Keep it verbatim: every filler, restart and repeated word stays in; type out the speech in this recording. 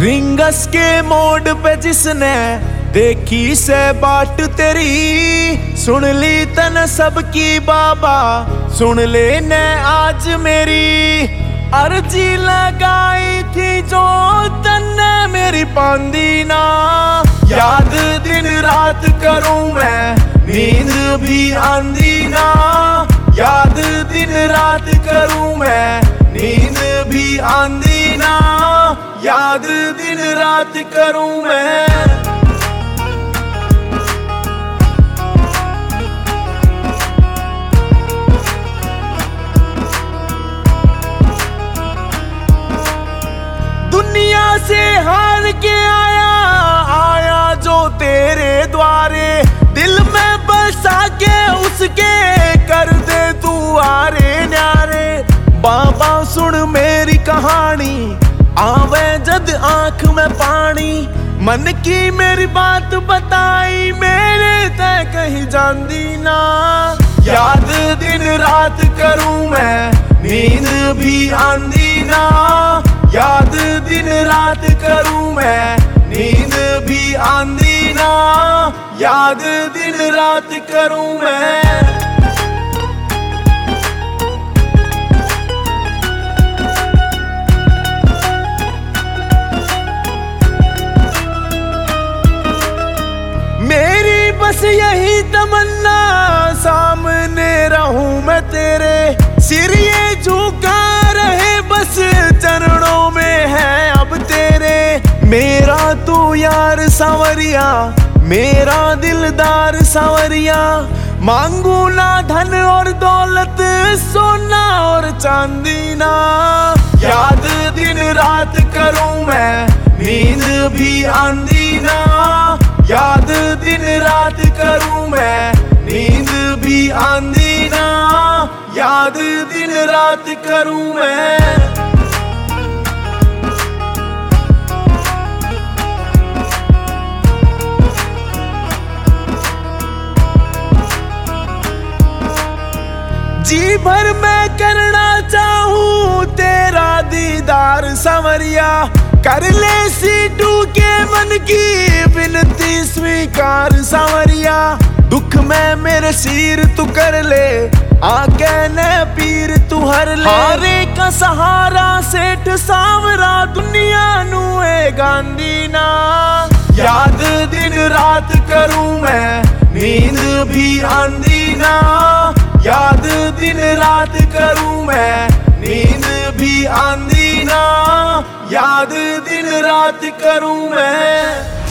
Rings के mode पे जिसने देखी से बाट तेरी, सुन ली तन सबकी बाबा, सुन ले ने आज मेरी। अर्जी लगाई थी जो तन्ने मेरी पांदी ना, याद दिन रात करूं मैं, नींद भी आंदी ना। याद दिन रात करूं मैं, नींद भी आंदी ना। याद दिन रात करूं मैं। दुनिया से हार के आया, आया जो तेरे द्वारे, दिल में बसा के उसके कर दे तू आरे न्यारे। बाबा सुन मेरी कहानी, आवे जद आंख में पानी, मन की मेरी बात बताई, मेरे तय कहीं जानदी ना। याद दिन रात करूं मैं, नींद भी आंदी ना। याद दिन रात करूं मैं, नींद भी आंदी ना। याद दिन रात करूं मैं। मेरी बस यही तमन्ना, सामने रहूं मैं तेरे, सिर ये झुका रहे बस चरणों में है अब तेरे। मेरा तू यार सांवरिया, मेरा दिलदार सांवरिया, मांगू ना धन और दौलत, सोना और चांदी ना। याद दिन रात करूं मैं, नींद भी आंदी ना। याद दिन रात करूं मैं, नींद भी आंदी ना। याद दिन रात करूं मैं। जी भर मैं करना चाहूं तेरा दीदार सांवरिया, कर ले सीटू के मन की विनती स्वीकार सांवरिया। दुख में मेरे सिर तू कर ले, आके न पीर तू हर ले। हारे का सहारा सेठ सांवरा, दुनिया नू ए गांधी ना। याद दिन रात करूं मैं, नींद भी आंदी ना। याद दिन रात करूं मैं, नींद भी आंदी ना। याद दिन रात करूं मैं।